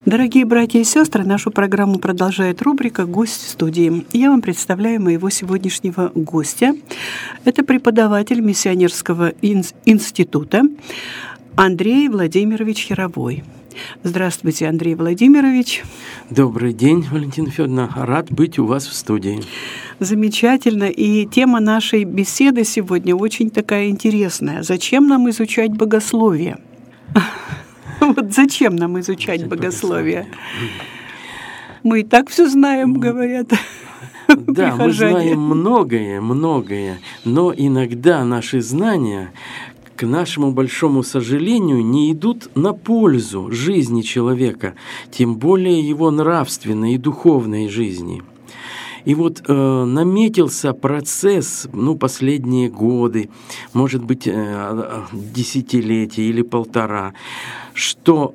Дорогие братья и сестры, нашу программу продолжает рубрика «Гость в студии». Я вам представляю моего сегодняшнего гостя. Это преподаватель миссионерского института Андрей Владимирович Яровой. Здравствуйте, Андрей Владимирович. Добрый день, Валентина Федоровна. Рад быть у вас в студии. Замечательно. И тема нашей беседы сегодня очень такая интересная. Зачем нам изучать богословие? Вот зачем нам изучать богословие? Мы и так все знаем, говорят. Да, мы знаем многое, но иногда наши знания, к нашему большому сожалению, не идут на пользу жизни человека, тем более его нравственной и духовной жизни. И вот наметился процесс, последние годы, может быть, десятилетие или полтора, что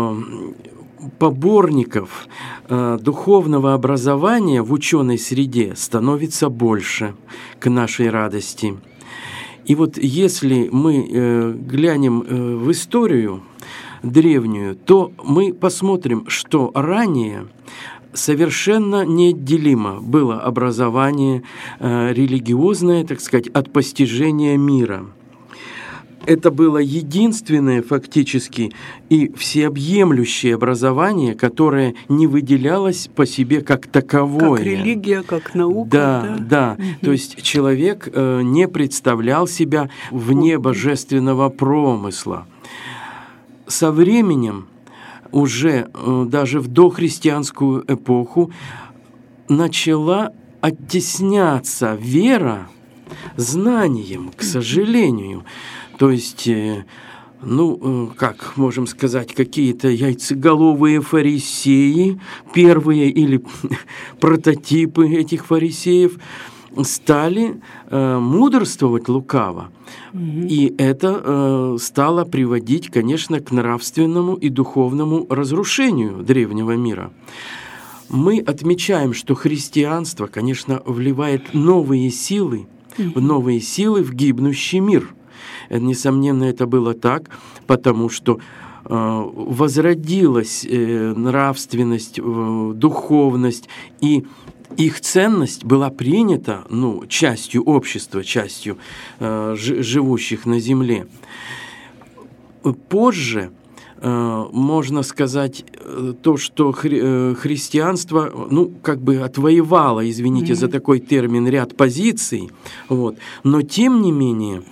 поборников духовного образования в ученой среде становится больше, к нашей радости. И вот если мы глянем в историю древнюю, то мы посмотрим, что ранее совершенно неотделимо было образование религиозное, так сказать, от постижения мира. Это было единственное фактически и всеобъемлющее образование, которое не выделялось по себе как таковое. Как религия, как наука. Да. То есть человек не представлял себя вне божественного промысла. Со временем, уже даже в дохристианскую эпоху, начала оттесняться вера знанием, к сожалению. То есть, как можем сказать, какие-то яйцеголовые фарисеи, первые или прототипы этих фарисеев, стали мудрствовать лукаво. И это стало приводить, конечно, к нравственному и духовному разрушению древнего мира. Мы отмечаем, что христианство, конечно, вливает новые силы в гибнущий мир. Несомненно, это было так, потому что возродилась нравственность, духовность, и их ценность была принята частью общества, частью живущих на земле. Позже можно сказать то, что христианство, отвоевало, извините за такой термин, ряд позиций, но тем не менее,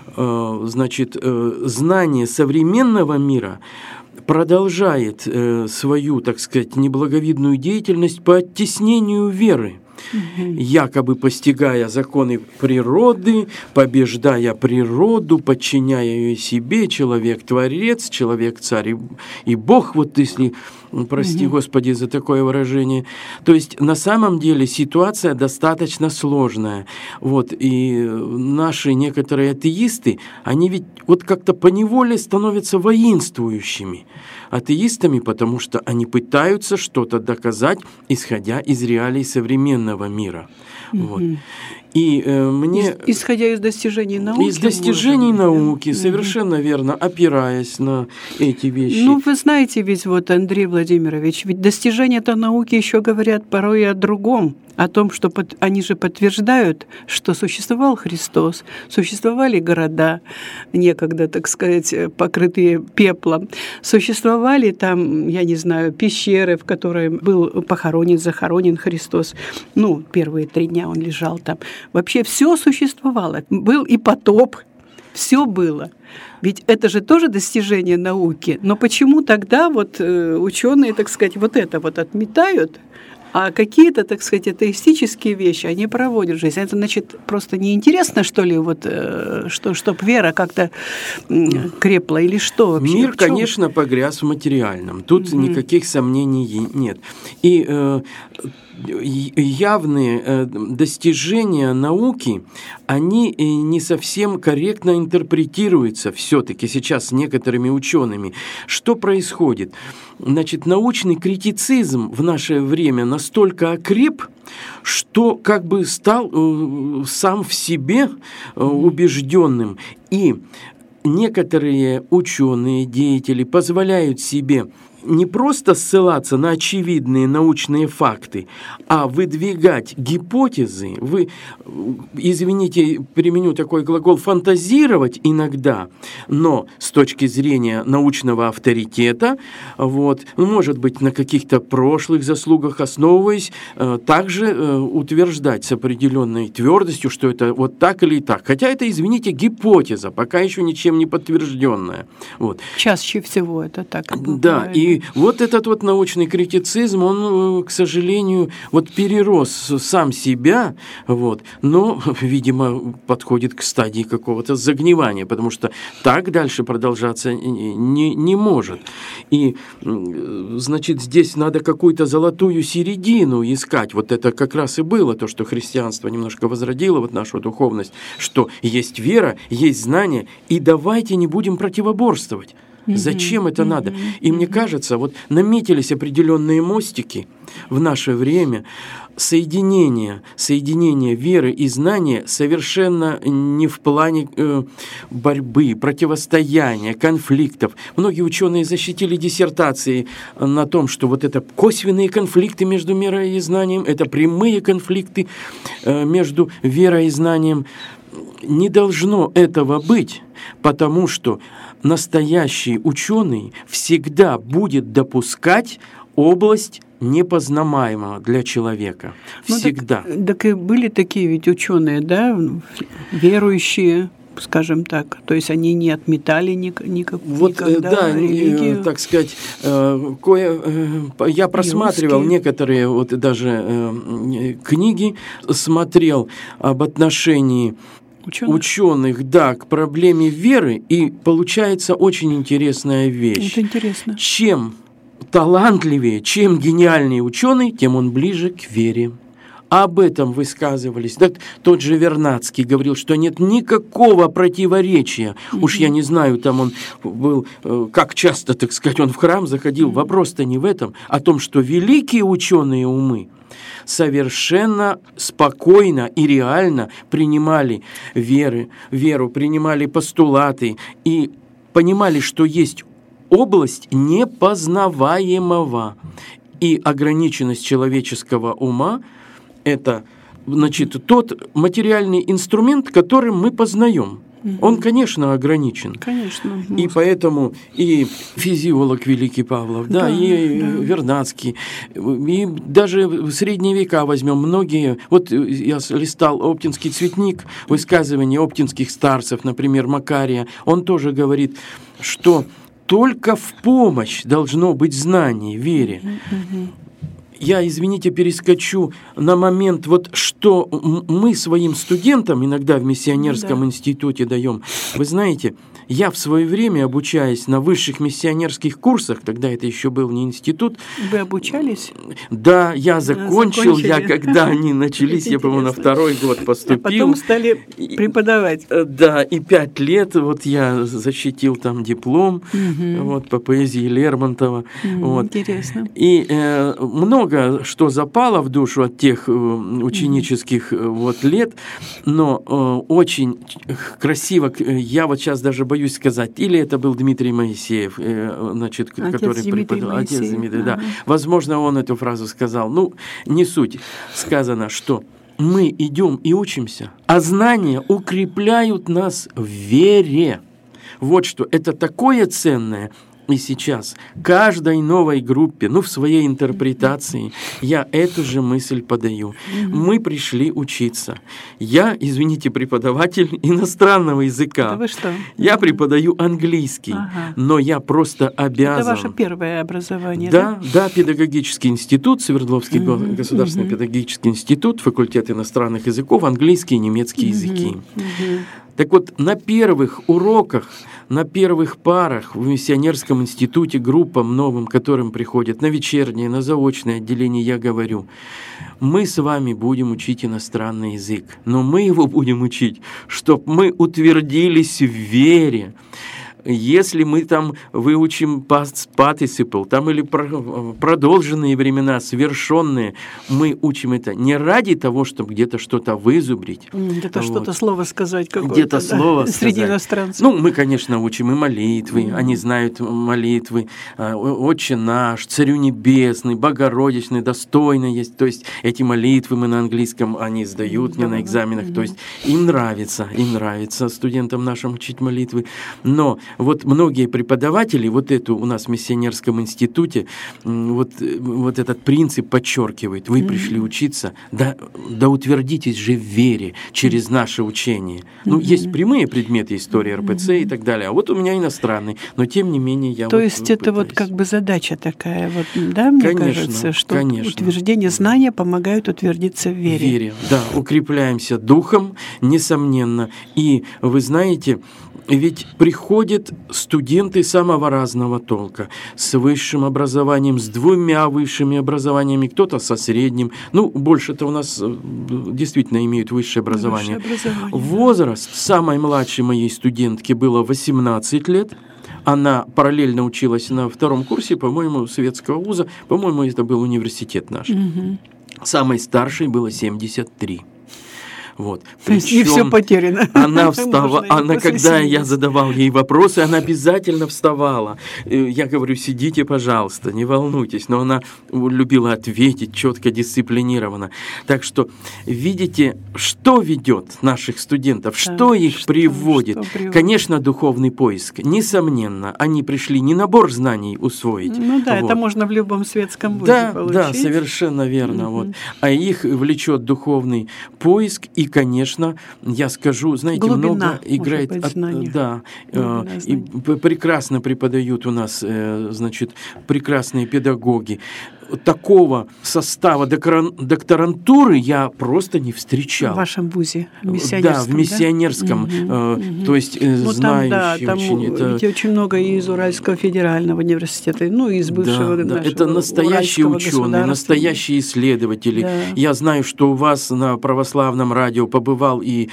знание современного мира продолжает свою, так сказать, неблаговидную деятельность по оттеснению веры, якобы постигая законы природы, побеждая природу, подчиняя ее себе, человек-творец, человек-царь и Бог, если, прости Господи за такое выражение. То есть на самом деле ситуация достаточно сложная. И наши некоторые атеисты, они ведь как-то поневоле становятся воинствующими атеистами, потому что они пытаются что-то доказать, исходя из реалий современного мира. И исходя из достижений науки. Из достижений науки, совершенно верно, опираясь на эти вещи. Вы знаете, ведь Андрей Владимирович, ведь достижения-то науки еще говорят порой и о другом, о том, что они же подтверждают, что существовал Христос, существовали города, некогда, так сказать, покрытые пеплом, существовали там, пещеры, в которой был захоронен Христос. Первые 3 дня он лежал там. Вообще все существовало. Был и потоп, все было. Ведь это же тоже достижение науки. Но почему тогда ученые, так сказать, это отметают, а какие-то, так сказать, атеистические вещи они проводят в жизнь? Это, значит, просто неинтересно, что ли, чтоб вера как-то крепла или что вообще? Мир, конечно, погряз в материальном. Тут никаких сомнений нет. И явные достижения науки, они не совсем корректно интерпретируются все-таки сейчас некоторыми учеными. Что происходит? Научный критицизм в наше время настолько окреп, что стал сам в себе убежденным. И некоторые ученые, деятели позволяют себе не просто ссылаться на очевидные научные факты, а выдвигать гипотезы. Вы, извините, применю такой глагол, фантазировать иногда, но с точки зрения научного авторитета, вот, может быть, на каких-то прошлых заслугах основываясь, также утверждать с определенной твердостью, что это вот так или так. Хотя это, извините, гипотеза, пока еще ничем не подтвержденная. Вот. Чаще всего это так и бывает. Да, и вот этот вот научный критицизм, он, к сожалению, вот перерос сам себя, вот, но, видимо, подходит к стадии какого-то загнивания, потому что так дальше продолжаться не может. И, значит, здесь надо какую-то золотую середину искать. Вот это как раз и было то, что христианство немножко возродило, вот нашу духовность, что есть вера, есть знание, и давайте не будем противоборствовать. Зачем это надо? И мне кажется, вот наметились определенные мостики в наше время, соединение веры и знания совершенно не в плане борьбы, противостояния, конфликтов. Многие ученые защитили диссертации на том, что вот это косвенные конфликты между верой и знанием, это прямые конфликты между верой и знанием. Не должно этого быть, потому что настоящий ученый всегда будет допускать область непознаваемого для человека. Всегда. Так и были такие ведь ученые, да, верующие, скажем так, то есть они не отметали никогда религию. Так сказать, я просматривал некоторые вот даже книги, смотрел об отношении ученых, да, к проблеме веры, и получается очень интересная вещь. Это интересно. Чем талантливее, чем гениальнее ученый, тем он ближе к вере. Об этом высказывались. Так, тот же Вернадский говорил, что нет никакого противоречия. Уж я не знаю, там он был, как часто, так сказать, он в храм заходил. Вопрос-то не в этом, а о том, что великие ученые умы совершенно спокойно и реально принимали веру, принимали постулаты и понимали, что есть область непознаваемого. И ограниченность человеческого ума – это, значит, тот материальный инструмент, которым мы познаем. Он, конечно, ограничен. Конечно. И поэтому и физиолог великий Павлов, Вернадский, и даже в средние века возьмем многие. Вот я листал «Оптинский цветник», высказывания оптинских старцев, например, Макария. Он тоже говорит, что только в помощь должно быть знание, вере. Я, извините, перескочу на момент, вот что мы своим студентам иногда в миссионерском институте даем. Вы знаете, я в свое время, обучаясь на высших миссионерских курсах, тогда это еще был не институт. Вы обучались? Да, я закончил, когда они начались, я, по-моему, на второй год поступил. А потом стали преподавать. Да, и 5 лет вот я защитил там диплом вот, по поэзии Лермонтова. Вот. Интересно. И много что запало в душу от тех ученических вот лет, но очень красиво, я вот сейчас даже боюсь сказать, или это был Дмитрий Моисеев, значит, который преподавал. Отец Дмитрий, да. Возможно, он эту фразу сказал. Ну, не суть. Сказано, что мы идем и учимся, а знания укрепляют нас в вере. Вот что. Это такое ценное. И сейчас каждой новой группе, в своей интерпретации, я эту же мысль подаю. Мы пришли учиться. Я, извините, преподаватель иностранного языка. Да вы что? Я преподаю английский, но я просто обязан. Это ваше первое образование, да? Да, педагогический институт, Свердловский государственный педагогический институт, факультет иностранных языков, английский и немецкий языки. Так вот, на первых уроках, на первых парах в миссионерском институте группам новым, которым приходят, на вечернее, на заочное отделение, я говорю, мы с вами будем учить иностранный язык, но мы его будем учить, чтобы мы утвердились в вере. если мы там выучим past participle, там или продолженные времена, совершенные, мы учим это не ради того, чтобы где-то что-то вызубрить. Где-то что-то слово сказать какое-то. Где-то слово сказать. Среди иностранцев. Ну, мы, конечно, учим и молитвы, они знают молитвы, «Отче наш», «Царю небесный», «Богородичный», «Достойный» есть. То есть эти молитвы мы на английском, они сдают мне на экзаменах. То есть им нравится студентам нашим учить молитвы. Но вот многие преподаватели, вот эту у нас в миссионерском институте, вот этот принцип подчеркивают. Вы пришли учиться, да утвердитесь же в вере через наше учение. Ну, есть прямые предметы истории РПЦ и так далее, а вот у меня иностранный, но тем не менее я То есть это вот как бы задача такая, вот, да, мне кажется, что утверждение знания помогают утвердиться в вере. Да, укрепляемся духом, несомненно. И вы знаете, ведь приходят студенты самого разного толка, с высшим образованием, с 2 высшими образованиями, кто-то со средним. Ну, больше-то у нас действительно имеют высшее образование. Возраст самой младшей моей студентки было 18 лет. Она параллельно училась на 2-м курсе, по-моему, советского вуза. По-моему, это был университет наш. Самой старшей было 73. Вот. Причем и все потеряно. Она когда я задавал ей вопросы, она обязательно вставала. Я говорю, сидите, пожалуйста, не волнуйтесь. Но она любила ответить четко, дисциплинированно. Так что видите, что ведет наших студентов, что их приводит. Конечно, духовный поиск. Несомненно, они пришли не набор знаний усвоить. Ну да, это можно в любом светском вузе получить. Да, совершенно верно. Вот. А их влечет духовный поиск. И, конечно, я скажу, знаете, глубина, много играет, и прекрасно преподают у нас, значит, прекрасные педагоги. Такого состава докторантуры я просто не встречал. В вашем вузе, в миссионерском, в миссионерском, то есть знающие очень. Ведь очень много и из Уральского федерального университета, ну и из бывшего нашего это настоящие ученые, настоящие исследователи. Да. Я знаю, что у вас на православном радио побывал и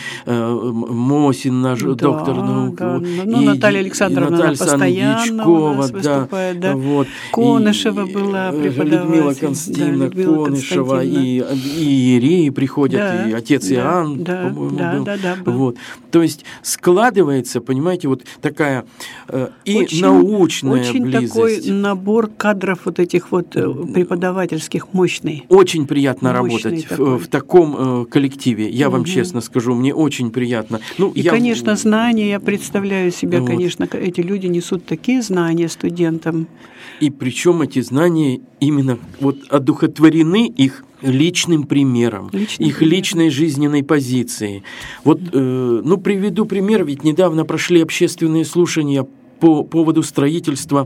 Мосин, наш доктор наук. Да. Ну, Наталья Александровна постоянно у нас выступает. Да. Вот. Конышева была преподаватель. Людмила Константиновна Конышева, и иереи приходят, и отец Иоанн, по-моему, был. Вот. То есть складывается, понимаете, вот такая и очень, научная очень близость. Такой набор кадров вот этих вот преподавательских мощный. Очень приятно работать в таком коллективе, я вам честно скажу, мне очень приятно. Ну, конечно, знания, я представляю себе, конечно, эти люди несут такие знания студентам. И причем эти знания именно вот одухотворены их личным примером, личной жизненной позицией. Вот, приведу пример, ведь недавно прошли общественные слушания по поводу строительства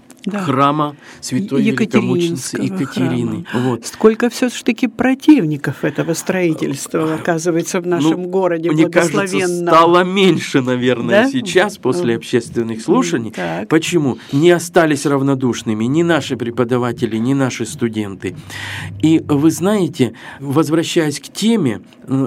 храма святой великомученицы Екатерины. Вот. Сколько все-таки противников этого строительства оказывается в нашем городе благословенном. Мне кажется, стало меньше, наверное, сейчас, после общественных слушаний. Почему? Не остались равнодушными ни наши преподаватели, ни наши студенты. И вы знаете, возвращаясь к теме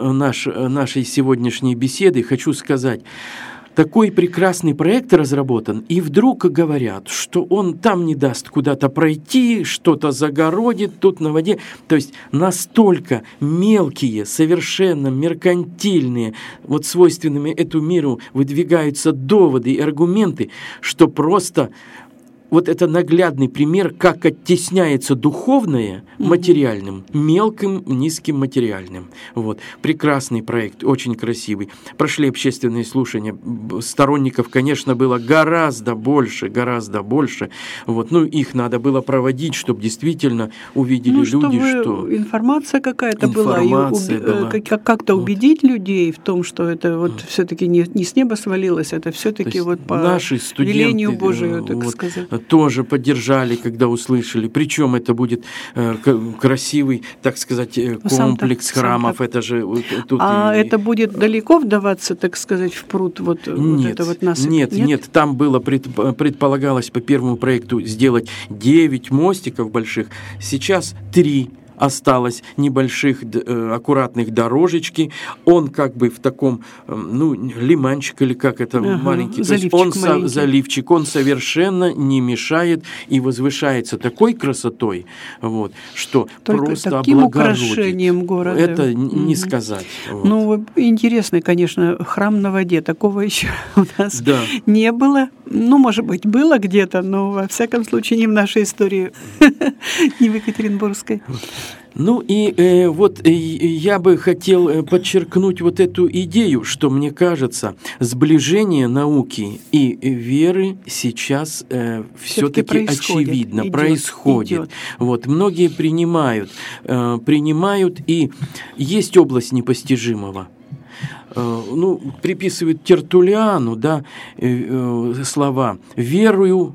нашей сегодняшней беседы, хочу сказать, такой прекрасный проект разработан, и вдруг говорят, что он там не даст куда-то пройти, что-то загородит тут на воде. То есть настолько мелкие, совершенно меркантильные, вот свойственными этому миру выдвигаются доводы и аргументы, что просто вот это наглядный пример, как оттесняется духовное материальным, мелким, низким материальным. Вот. Прекрасный проект, очень красивый. Прошли общественные слушания. Сторонников, конечно, было гораздо больше. Вот. Ну, их надо было проводить, чтобы действительно увидели люди, что... Информация какая-то была. Как-то убедить людей в том, что это вот все-таки не с неба свалилось, это все-таки вот по велению Божию, так сказать. Тоже поддержали, когда услышали. Причем это будет красивый, так сказать, комплекс храмов. Это же тут это будет далеко вдаваться, так сказать, в пруд вот это вот насыпь? Нет. Там было предполагалось по первому проекту сделать 9 мостиков больших. Сейчас 3. осталось небольших аккуратных дорожечки, он как бы в таком, лиманчик или как это, маленький, заливчик, он совершенно не мешает и возвышается такой красотой, вот, что только просто таким облагородит. Украшением города. Это не сказать. Вот. Ну, интересный, конечно, храм на воде, такого еще у нас не было. Ну, может быть, было где-то, но во всяком случае не в нашей истории, не в Екатеринбургской. Ну и я бы хотел подчеркнуть вот эту идею, что, мне кажется, сближение науки и веры сейчас все-таки очевидно происходит. Вот, многие принимают, и есть область непостижимого. Приписывают Тертуллиану, слова «верую,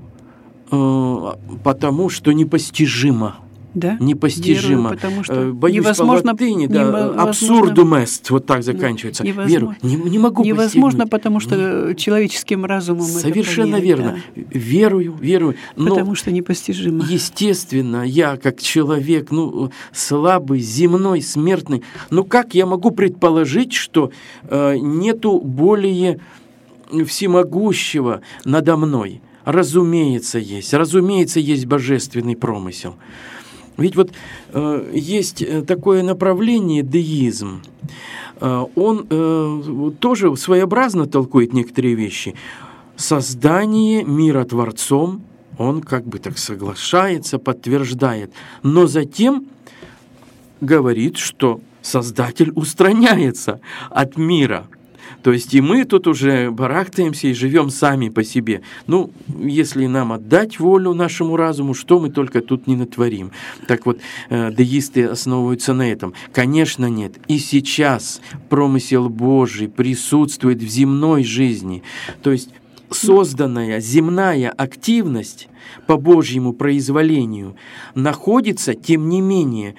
потому что непостижимо». Да? Непостижимо. Верую, потому что боюсь невозможно, по латыни, абсурдум эст, вот так заканчивается. Веру. Не могу невозможно, постигнуть. Потому что человеческим разумом совершенно это понять, верно. Да. Верую. Но потому что непостижимо. Естественно, я как человек, слабый, земной, смертный, как я могу предположить, что нету более всемогущего надо мной? Разумеется, есть божественный промысел. Ведь вот есть такое направление деизм. Он тоже своеобразно толкует некоторые вещи. Создание мира Творцом, он как бы так соглашается, подтверждает. Но затем говорит, что Создатель устраняется от мира. То есть и мы тут уже барахтаемся и живем сами по себе. Если нам отдать волю нашему разуму, что мы только тут не натворим. Так вот, деисты основываются на этом. Конечно, нет. И сейчас промысел Божий присутствует в земной жизни. То есть созданная земная активность по Божьему произволению находится, тем не менее,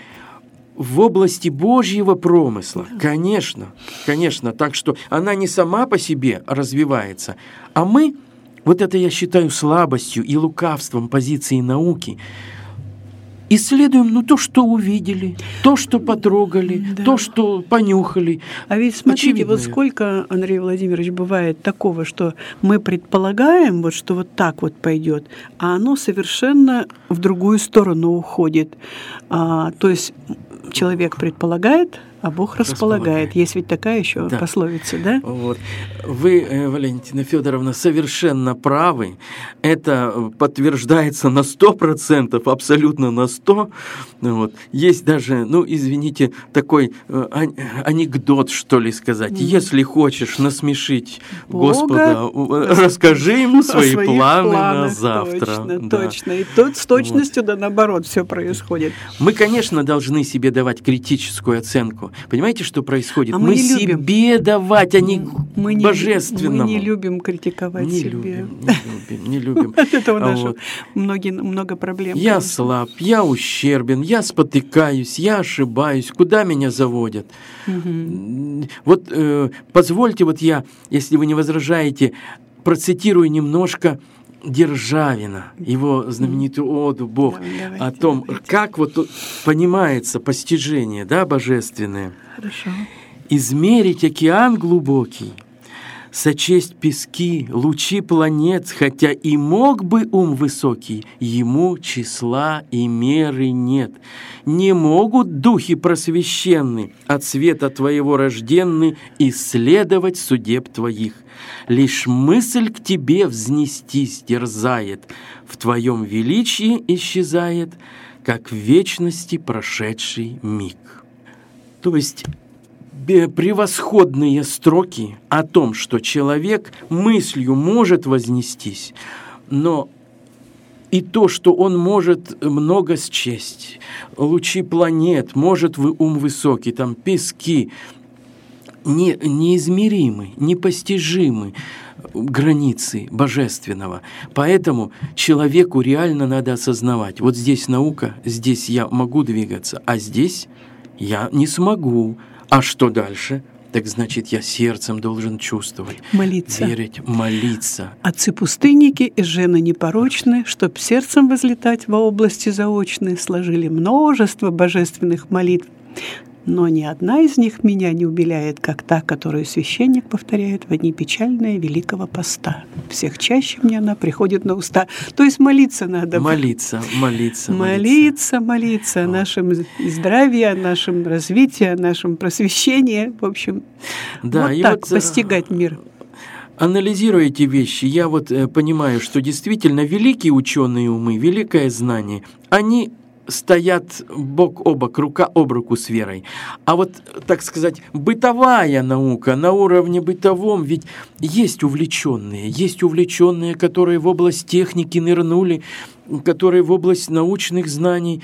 в области Божьего промысла, конечно, так что она не сама по себе развивается, а мы, вот это я считаю слабостью и лукавством позиции науки, исследуем, то, что увидели, то, что потрогали, то, что понюхали. А ведь смотрите, вот сколько, Андрей Владимирович, бывает такого, что мы предполагаем, что вот так вот пойдет, а оно совершенно в другую сторону уходит. То есть человек предполагает, а Бог располагает. Есть ведь такая еще пословица, да? Вот. Вы, Валентина Федоровна, совершенно правы. Это подтверждается на 100%, абсолютно на 100%. Вот. Есть даже, извините, такой анекдот, что ли, сказать. Если хочешь насмешить Господа, расскажи ему свои планы на завтра. Точно. И тут с точностью наоборот все происходит. Мы, конечно, должны себе давать критическую оценку. Понимаете, что происходит? Мы себе давать, а не божественному. Мы не любим критиковать себя. Не любим. От этого даже много проблем. Я слаб, я ущербен, я спотыкаюсь, я ошибаюсь. Куда меня заводят? Вот позвольте, я, если вы не возражаете, процитирую немножко Державина, его знаменитую оду «Бог», о том, как понимается постижение, божественное. Хорошо. «Измерить океан глубокий, сочесть пески, лучи планет, хотя и мог бы ум высокий, ему числа и меры нет. Не могут духи просвещенны, от света твоего рожденны, исследовать судеб твоих. Лишь мысль к тебе взнестись дерзает, в твоем величии исчезает, как в вечности прошедший миг». То есть превосходные строки о том, что человек мыслью может вознестись, но и то, что он может много счесть, лучи планет, может ум высокий, пески, неизмеримы, непостижимы границы божественного. Поэтому человеку реально надо осознавать, вот здесь наука, здесь я могу двигаться, а здесь я не смогу. А что дальше? так значит, я сердцем должен чувствовать, молиться. Верить, молиться. Отцы-пустынники и жены непорочные, чтоб сердцем возлетать во области заочные, сложили множество божественных молитв. Но ни одна из них меня не умиляет, как та, которую священник повторяет в дни печальные Великого Поста. Всех чаще мне она приходит на уста. То есть молиться надо. Молиться о нашем здравии, о нашем развитии, о нашем просвещении. В общем, да, вот так постигать мир. Анализируя эти вещи, я понимаю, что действительно великие ученые умы, великое знание, они стоят бок о бок, рука об руку с верой. А вот, так сказать, бытовая наука, на уровне бытовом, ведь есть увлеченные, которые в область техники нырнули, которые в область научных знаний,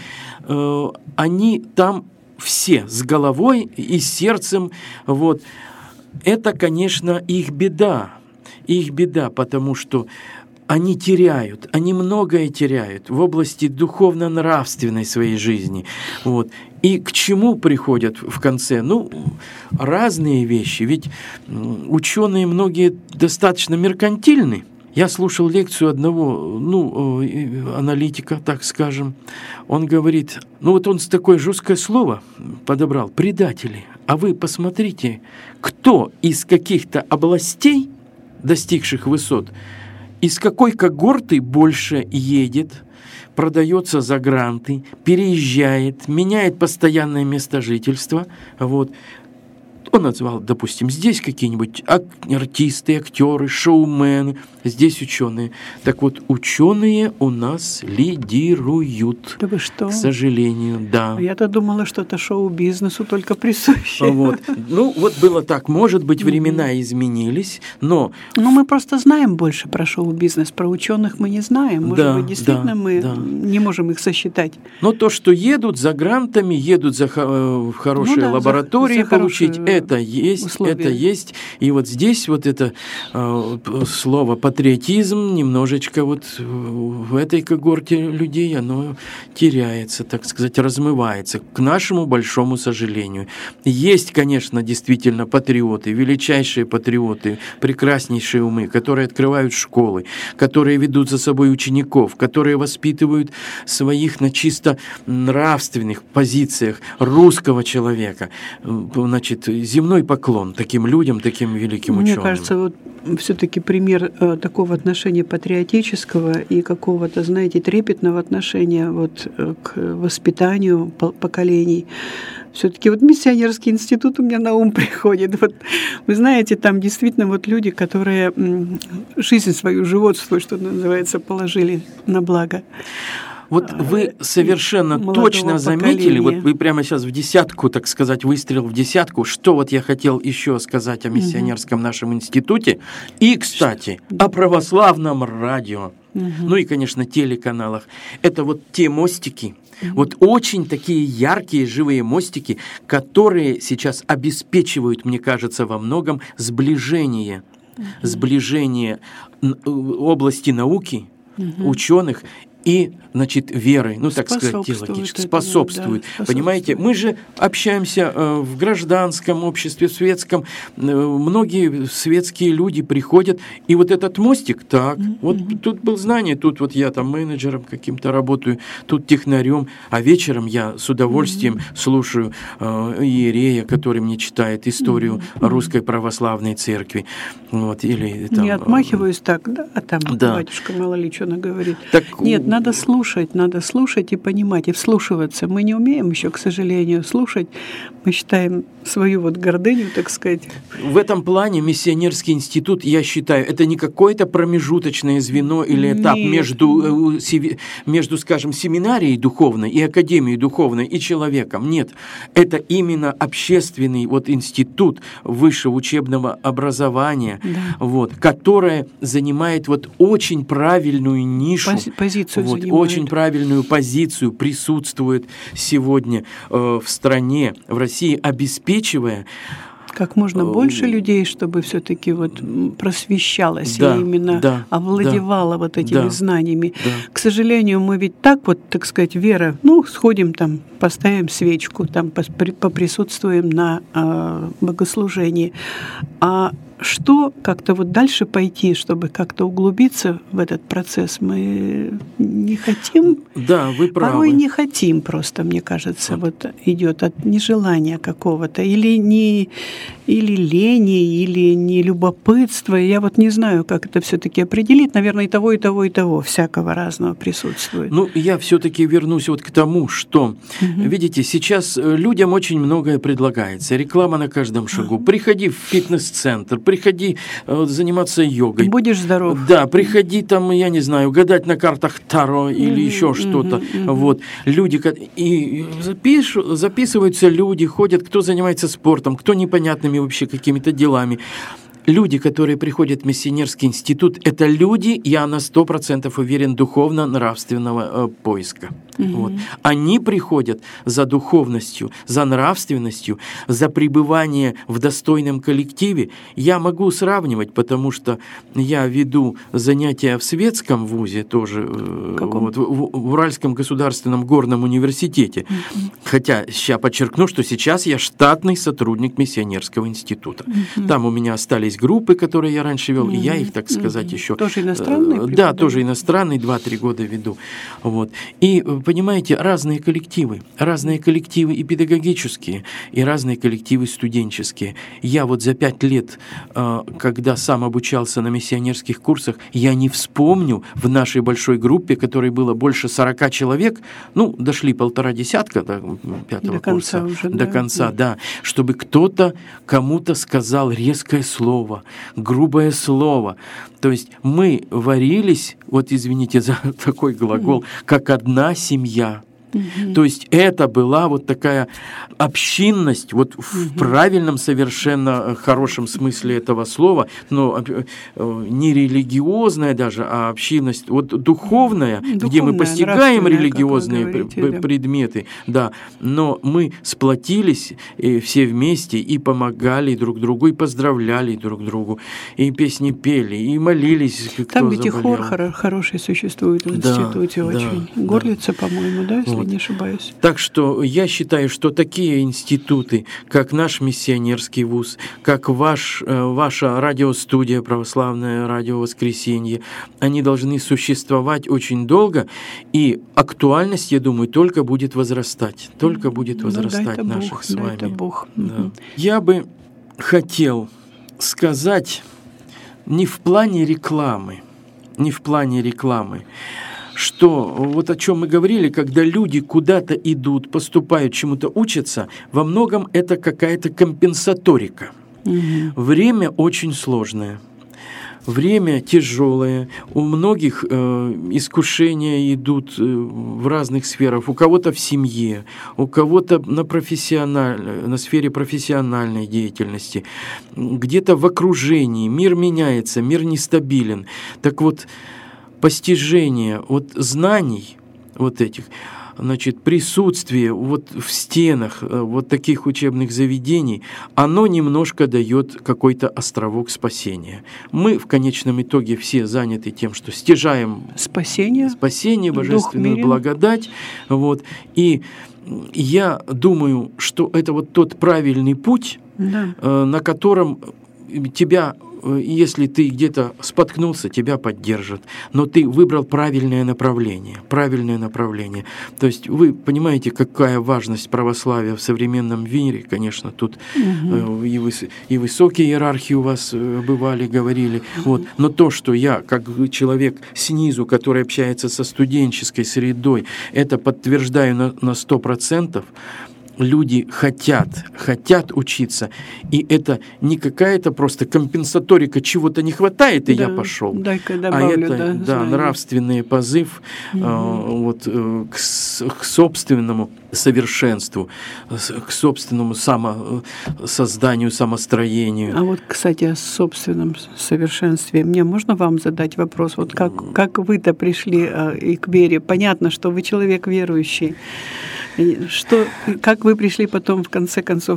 они там все с головой и с сердцем. Вот. Это, конечно, их беда, потому что они многое теряют в области духовно-нравственной своей жизни. Вот. И к чему приходят в конце? Разные вещи. Ведь ученые многие достаточно меркантильны. Я слушал лекцию одного, аналитика, так скажем. Он говорит, он такое жесткое слово подобрал, предатели. А вы посмотрите, кто из каких-то областей, достигших высот, из какой когорты больше едет, продается за гранты, переезжает, меняет постоянное место жительства. Вот. Он назвал, допустим, здесь какие-нибудь артисты, актеры, шоумены, здесь ученые. Так вот, ученые у нас лидируют. Да вы что? К сожалению, да. Я-то думала, что это шоу-бизнесу только присуще. Вот. Было так. Может быть, времена изменились, но... мы просто знаем больше про шоу-бизнес, про ученых мы не знаем. Может быть, действительно мы не можем их сосчитать. Но то, что едут за грантами, едут в хорошие лаборатории получить, это есть. И вот здесь это слово патриотизм немножечко в этой когорте людей оно теряется, так сказать, размывается, к нашему большому сожалению. Есть, конечно, действительно патриоты, величайшие патриоты, прекраснейшие умы, которые открывают школы, которые ведут за собой учеников, которые воспитывают своих на чисто нравственных позициях русского человека. Значит, земной поклон таким людям, таким великим ученым. Мне кажется, все-таки пример такого отношения патриотического и какого-то, знаете, трепетного отношения к воспитанию поколений. Все-таки миссионерский институт у меня на ум приходит. Вы знаете, там действительно люди, которые жизнь свою, живот свой, что называется, положили на благо. Вы совершенно точно заметили, вы прямо сейчас в десятку, так сказать, выстрел в десятку, что я хотел еще сказать о миссионерском нашем институте и, кстати, о православном радио. И, конечно, телеканалах. Это те мостики, очень такие яркие, живые мостики, которые сейчас обеспечивают, мне кажется, во многом сближение области науки, ученых и, веры, так сказать, теологически способствует. Понимаете, мы же общаемся в гражданском обществе, в светском, многие светские люди приходят, и этот мостик, тут был знание, тут я там менеджером каким-то работаю, тут технарем, а вечером я с удовольствием слушаю иерея, который мне читает историю Русской Православной Церкви. Или, не отмахиваюсь так, батюшка мало ли что наговорит. Нет, надо слушать и понимать, и вслушиваться. Мы не умеем еще, к сожалению, слушать. Мы считаем свою гордыню, так сказать. В этом плане миссионерский институт, я считаю, это не какое-то промежуточное звено или этап между, скажем, семинарией духовной и академией духовной и человеком. Нет, это именно общественный институт высшего учебного образования, которое занимает очень правильную нишу, позицию очень правильную позицию, присутствует сегодня в стране, в России, обеспечивая Как можно больше людей, чтобы все-таки вот просвещалось, и именно овладевало вот этими знаниями. Да. К сожалению, мы ведь так вот, так сказать, вера, сходим там, поставим свечку, там поприсутствуем на богослужении. А что как-то вот дальше пойти, чтобы как-то углубиться в этот процесс, мы не хотим. Да, вы правы. Порой не хотим просто, мне кажется, вот идет от нежелания какого-то, или лени, или не любопытства. Я вот не знаю, как это все-таки определить. Наверное, и того, и того, и того всякого разного присутствует. Я все-таки вернусь вот к тому, что, видите, сейчас людям очень многое предлагается. Реклама на каждом шагу. Приходи в фитнес-центр, приходи заниматься йогой. Будешь здоров. Да, приходи там, я не знаю, гадать на картах Таро или еще что-то. Вот. Люди, и записываются люди, ходят, кто занимается спортом, кто непонятными вообще какими-то делами. Люди, которые приходят в миссионерский институт, это люди, я на 100% уверен, духовно-нравственного поиска. Вот. Они приходят за духовностью, за нравственностью, за пребывание в достойном коллективе. Я могу сравнивать, потому что я веду занятия в светском вузе тоже, вот, в Уральском государственном горном университете. Хотя сейчас подчеркну, что сейчас я штатный сотрудник миссионерского института. Там у меня остались группы, которые я раньше вел, и я их, так сказать, еще... Тоже иностранные? Да, тоже иностранные, 2-3 года веду. Вот. И, понимаете, разные коллективы и педагогические, и разные коллективы студенческие. Я вот за 5 лет, когда сам обучался на миссионерских курсах, я не вспомню в нашей большой группе, которой было больше 40 человек, дошли 1,5 десятка до 5-го курса, до конца, да, чтобы кто-то кому-то сказал резкое слово, грубое слово. То есть мы варились, вот извините за такой глагол, как одна семья. То есть это была вот такая общинность, вот в правильном, совершенно хорошем смысле этого слова, но не религиозная даже, а общинность вот духовная, где мы постигаем религиозные предметы, да, но мы сплотились все вместе и помогали друг другу, и поздравляли друг другу, и песни пели, и молились, кто там ведь заболел. И хор хороший существует в институте, очень. Горлица, по-моему, да, если не ошибаюсь. Так что я считаю, что такие институты, как наш миссионерский вуз, как ваша радиостудия «Православное радио Воскресенье», они должны существовать очень долго, и актуальность, я думаю, только будет возрастать. Только будет возрастать наших с вами. Дай Бог. Да. Я бы хотел сказать не в плане рекламы, что вот о чем мы говорили, когда люди куда-то идут, поступают, чему-то учатся, во многом это какая-то компенсаторика. Время очень сложное. Время тяжелое, у многих искушения идут в разных сферах, у кого-то в семье, у кого-то на сфере профессиональной деятельности, где-то в окружении, мир меняется, мир нестабилен. Так вот, постижение вот знаний вот этих, значит, присутствие вот в стенах вот таких учебных заведений, оно немножко дает какой-то островок спасения. Мы в конечном итоге все заняты тем, что стяжаем спасение, божественную благодать. Вот. И я думаю, что это вот тот правильный путь, на котором тебя, если ты где-то споткнулся, тебя поддержат. Но ты выбрал правильное направление. То есть вы понимаете, какая важность православия в современном мире. Конечно, тут и высокие иерархии у вас бывали, говорили. Вот. Но то, что я, как человек снизу, который общается со студенческой средой, это подтверждаю на 100%, люди хотят учиться, и это не какая-то просто компенсаторика, чего-то не хватает, и я пошел. Дай-ка добавлю, это нравственный позыв к собственному совершенству, к собственному самосозданию, самостроению. А вот, кстати, о собственном совершенстве. Мне можно вам задать вопрос? Вот как вы-то пришли и к вере? Понятно, что вы человек верующий. Как вы пришли потом, в конце концов,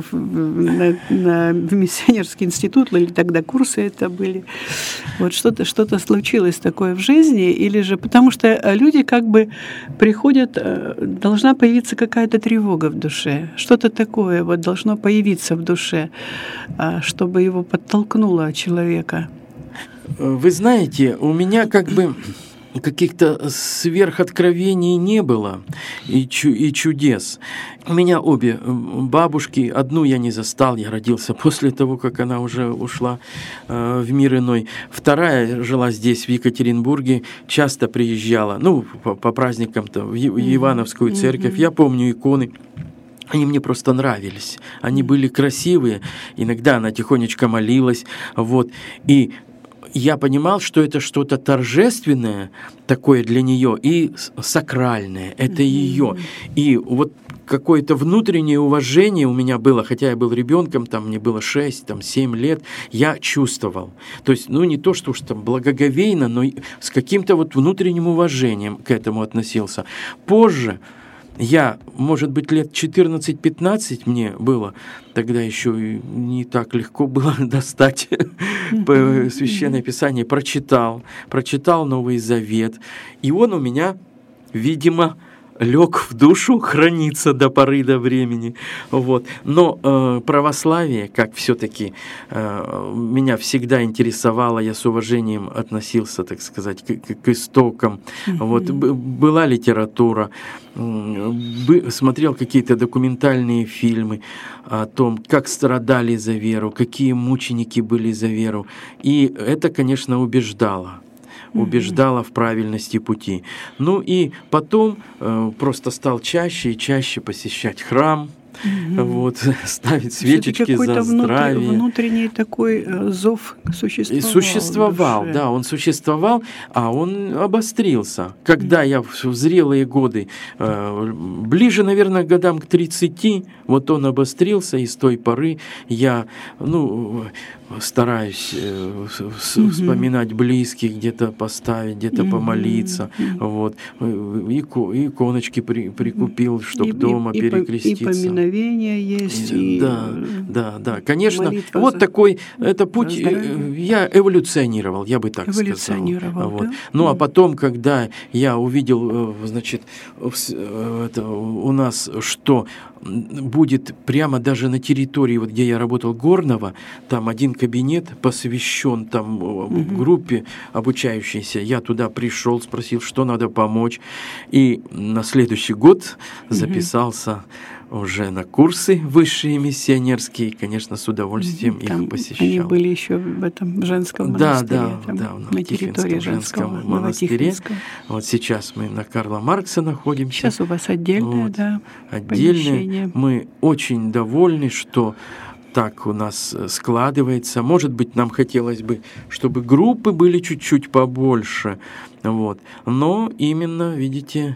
в миссионерский институт, или тогда курсы это были? Вот что-то случилось такое в жизни, или же... Потому что люди как бы приходят, должна появиться какая-то тревога в душе, что-то такое вот должно появиться в душе, чтобы его подтолкнуло человека. Вы знаете, у меня как бы каких-то сверхоткровений не было и чудес. У меня обе бабушки, одну я не застал, я родился после того, как она уже ушла в мир иной. Вторая жила здесь, в Екатеринбурге, часто приезжала, по праздникам-то, в Ивановскую церковь. Я помню иконы. Они мне просто нравились. Они были красивые. Иногда она тихонечко молилась. Вот. И я понимал, что это что-то торжественное такое для нее и сакральное. Это ее. И вот какое-то внутреннее уважение у меня было, хотя я был ребенком, мне было 6-7 лет, я чувствовал. То есть, не то, что уж там благоговейно, но с каким-то вот внутренним уважением к этому относился. Позже я, может быть, лет 14-15 мне было, тогда еще и не так легко было достать Священное Писание, прочитал Новый Завет, и он у меня, видимо, лег в душу, хранится до поры до времени. Вот. Но православие, как все-таки меня всегда интересовало, я с уважением относился, так сказать, к истокам. Вот. Была литература, смотрел какие-то документальные фильмы о том, как страдали за веру, какие мученики были за веру. И это, конечно, убеждало в правильности пути. И потом просто стал чаще и чаще посещать храм, ставить свечечки за здравие. Внутренний такой зов существовал. Он существовал, а он обострился. Когда я в зрелые годы, ближе, наверное, к годам к 30, вот он обострился, и с той поры я, стараюсь вспоминать близких, где-то поставить, где-то помолиться. Вот. Иконочки прикупил, чтобы дома перекреститься. И поминовение есть. Да. Конечно, вот такой, это путь, я эволюционировал, я бы так сказал. Вот. А потом, когда я увидел, у нас, что будет прямо даже на территории, где я работал, Горного, там один кабинет посвящен группе обучающейся. Я туда пришел, спросил, что надо помочь. И на следующий год записался уже на курсы высшие миссионерские, конечно, с удовольствием их посещал. Они были еще в этом женском монастыре, на территории женского монастыря. Вот сейчас мы на Карла Маркса находимся. Сейчас у вас отдельное, отдельное. Мы очень довольны, что так у нас складывается. Может быть, нам хотелось бы, чтобы группы были чуть-чуть побольше. Вот. Но именно, видите,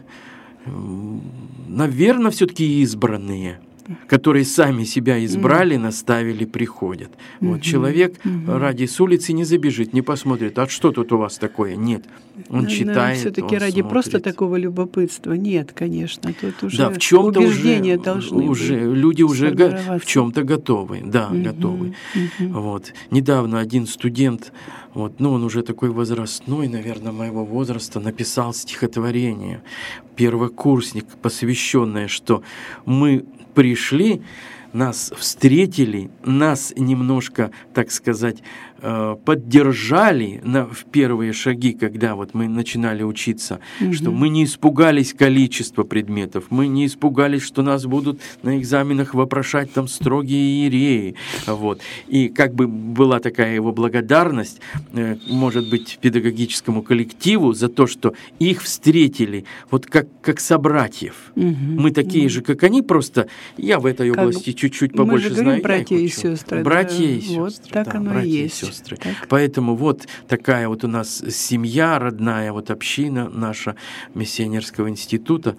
наверное, все-таки избранные, которые сами себя избрали, наставили, приходят. Вот человек ради с улицы не забежит, не посмотрит, а что тут у вас такое? Нет. Он читает, все-таки ради смотрит. Просто такого любопытства. Нет, конечно. Тут уже в чем-то убеждения должны быть. Люди уже в чем-то готовы. Да, готовы. Вот. Недавно один студент, он уже такой возрастной, наверное, моего возраста, написал стихотворение, первокурсник, посвященное, что мы пришли, нас встретили, нас немножко, так сказать, поддержали в первые шаги, когда мы начинали учиться, что мы не испугались количества предметов, мы не испугались, что нас будут на экзаменах вопрошать строгие иереи. Вот. И как бы была такая его благодарность, может быть, педагогическому коллективу за то, что их встретили как собратьев. Мы такие же, как они, просто я в этой области чуть-чуть побольше мы же знаю. Братья и сестры. Братья и сестры. Вот так оно и есть. Так. Поэтому вот такая у нас семья родная, община наша миссионерского института.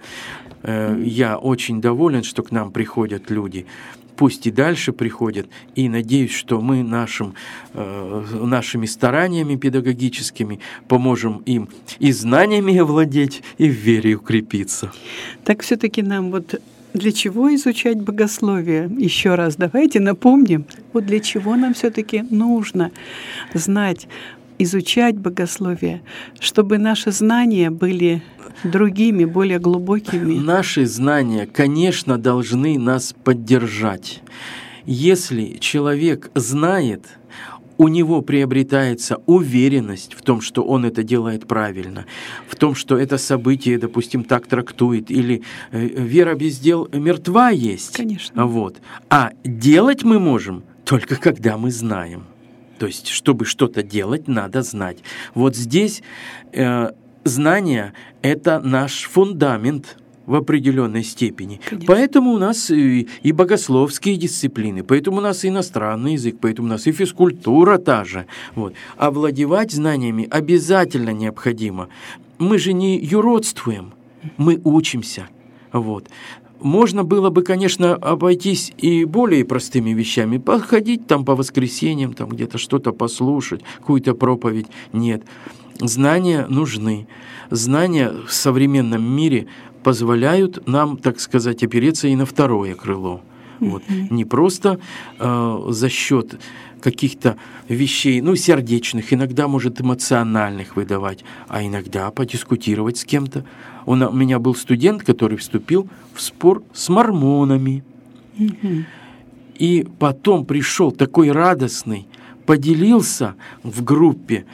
Я очень доволен, что к нам приходят люди. Пусть и дальше приходят, и надеюсь, что мы нашими стараниями педагогическими поможем им и знаниями овладеть, и в вере укрепиться. Так все-таки нам Для чего изучать богословие? Еще раз давайте напомним, вот для чего нам все-таки нужно знать, изучать богословие, чтобы наши знания были другими, более глубокими. Наши знания, конечно, должны нас поддержать. Если человек знает, у него приобретается уверенность в том, что он это делает правильно, в том, что это событие, допустим, так трактует, или вера без дел мертва есть. Конечно. Вот. А делать мы можем только когда мы знаем. То есть, чтобы что-то делать, надо знать. Вот здесь знание – это наш фундамент в определенной степени. Конечно. Поэтому у нас и богословские дисциплины, поэтому у нас и иностранный язык, поэтому у нас и физкультура та же. Вот. Овладевать знаниями обязательно необходимо. Мы же не юродствуем, мы учимся. Вот. Можно было бы, конечно, обойтись и более простыми вещами, походить там по воскресеньям, там где-то что-то послушать, какую-то проповедь. Нет. Знания нужны. Знания в современном мире позволяют нам, так сказать, опереться и на второе крыло. Вот. Не просто за счет каких-то вещей, сердечных, иногда, может, эмоциональных выдавать, а иногда подискутировать с кем-то. У меня был студент, который вступил в спор с мормонами. И потом пришел такой радостный, поделился в группе.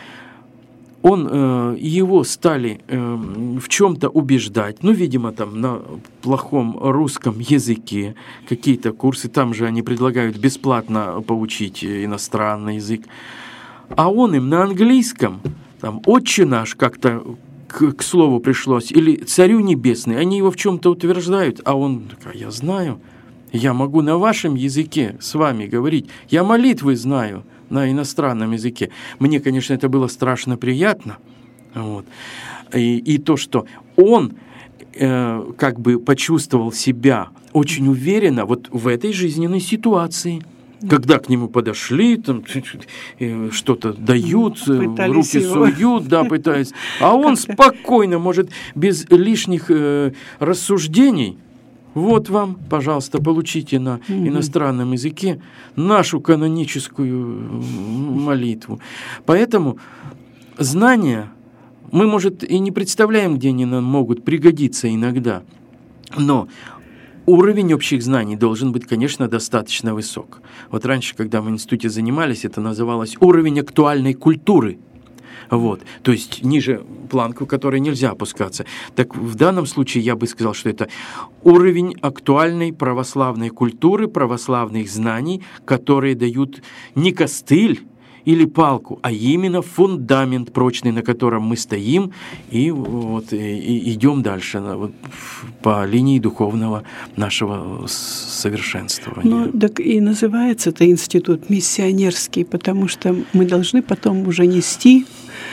Его стали в чем-то убеждать, видимо, там на плохом русском языке, какие-то курсы, там же они предлагают бесплатно поучить иностранный язык. А он им на английском, там, «Отче наш» как-то к слову пришлось, или «Царю небесный», они его в чем-то утверждают, а он, я знаю, я могу на вашем языке с вами говорить, я молитвы знаю на иностранном языке. Мне, конечно, это было страшно приятно. Вот. И то, что он как бы почувствовал себя очень уверенно вот в этой жизненной ситуации. Когда к нему подошли, там, что-то дают, пытались руки суют, пытаются. А он спокойно, может, без лишних рассуждений. Вот вам, пожалуйста, получите на иностранном языке нашу каноническую молитву. Поэтому знания, мы, может, и не представляем, где они нам могут пригодиться иногда, но уровень общих знаний должен быть, конечно, достаточно высок. Вот раньше, когда мы в институте занимались, это называлось уровень актуальной культуры. Вот. То есть ниже планку, которой нельзя опускаться. Так в данном случае я бы сказал, что это уровень актуальной православной культуры, православных знаний, которые дают не костыль или палку, а именно фундамент прочный, на котором мы стоим, и идем дальше по линии духовного нашего совершенствования. Так и называется это институт миссионерский, потому что мы должны потом уже нести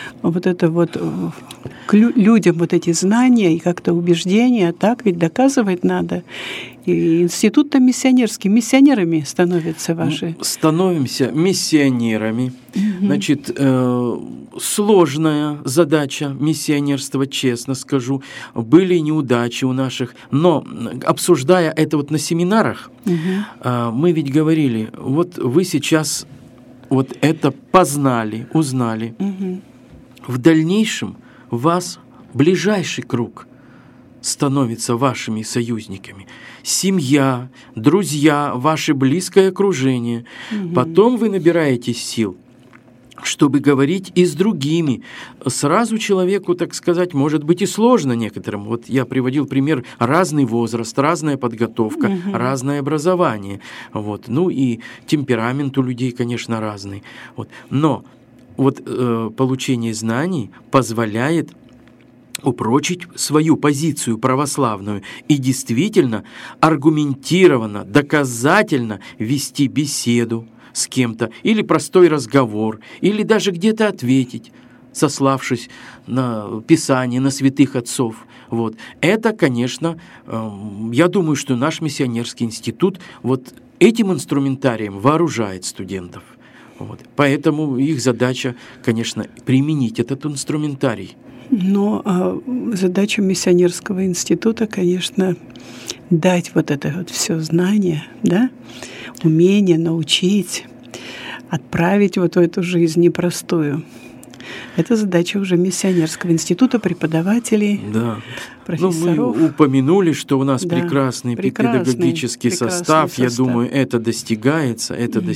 к людям эти знания и как-то убеждения, так ведь доказывать надо. И институт-то миссионерский, миссионерами становятся ваши. Становимся миссионерами. Значит, сложная задача миссионерства, честно скажу. Были неудачи у наших, но обсуждая это на семинарах, мы ведь говорили, вот вы сейчас вот это познали, узнали. В дальнейшем вас ближайший круг становится вашими союзниками. Семья, друзья, ваше близкое окружение. Потом вы набираетесь сил, чтобы говорить и с другими. Сразу человеку, так сказать, может быть и сложно некоторым. Вот я приводил пример: разный возраст, разная подготовка, разное образование. Вот. И темперамент у людей, конечно, разный. Вот. Но получение знаний позволяет упрочить свою позицию православную и действительно аргументированно, доказательно вести беседу с кем-то, или простой разговор, или даже где-то ответить, сославшись на Писание, на святых отцов. Вот. Это, конечно, я думаю, что наш миссионерский институт этим инструментарием вооружает студентов. Вот. Поэтому их задача, конечно, применить этот инструментарий Но задача миссионерского института, конечно, дать вот это вот все знание, да, умение научить, отправить вот в эту жизнь непростую. Это задача уже миссионерского института, преподавателей, профессоров. Мы упомянули, что у нас прекрасный педагогический состав. Я думаю, это достигается.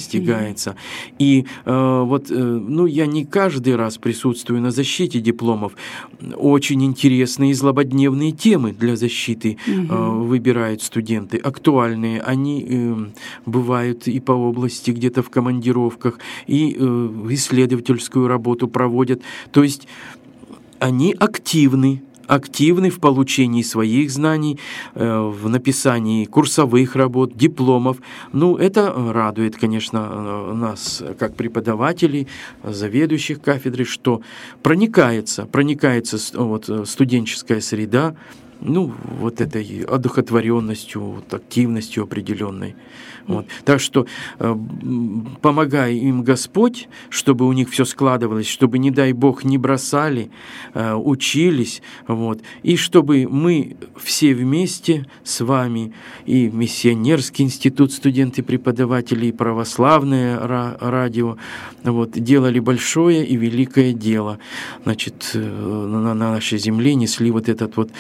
И я не каждый раз присутствую на защите дипломов. Очень интересные и злободневные темы для защиты выбирают студенты, актуальные. Они бывают и по области, где-то в командировках, и исследовательскую работу проводят. То есть они активны в получении своих знаний, в написании курсовых работ, дипломов. Это радует, конечно, нас, как преподавателей, заведующих кафедрой, что проникается студенческая среда, этой одухотворенностью, активностью определенной. Так что помогай им Господь, чтобы у них все складывалось, чтобы, не дай Бог, не бросали, учились, и чтобы мы все вместе с вами, и Миссионерский институт, студенты, преподаватели, и православное радио, делали большое и великое дело. На нашей земле несли этот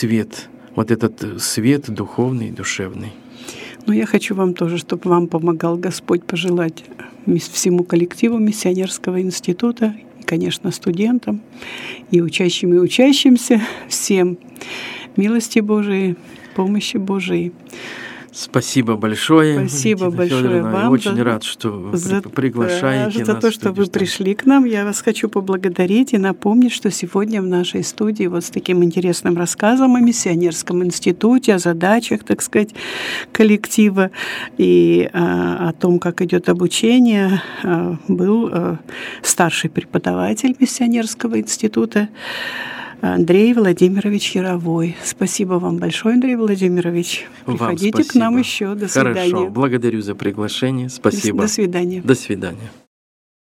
свет духовный, душевный. Я хочу вам тоже, чтобы вам помогал Господь, пожелать всему коллективу Миссионерского института, и, конечно, студентам, и учащим, и учащимся, всем милости Божией, помощи Божией. Спасибо большое. Спасибо большое вам. Я очень рад, что вы приглашаете нас. За то, что вы пришли к нам. Я вас хочу поблагодарить и напомнить, что сегодня в нашей студии с таким интересным рассказом о Миссионерском институте, о задачах, так сказать, коллектива и о том, как идет обучение, был старший преподаватель Миссионерского института Андрей Владимирович Яровой. Спасибо вам большое, Андрей Владимирович. Приходите к нам еще. До свидания. Хорошо, благодарю за приглашение. Спасибо. До свидания. До свидания.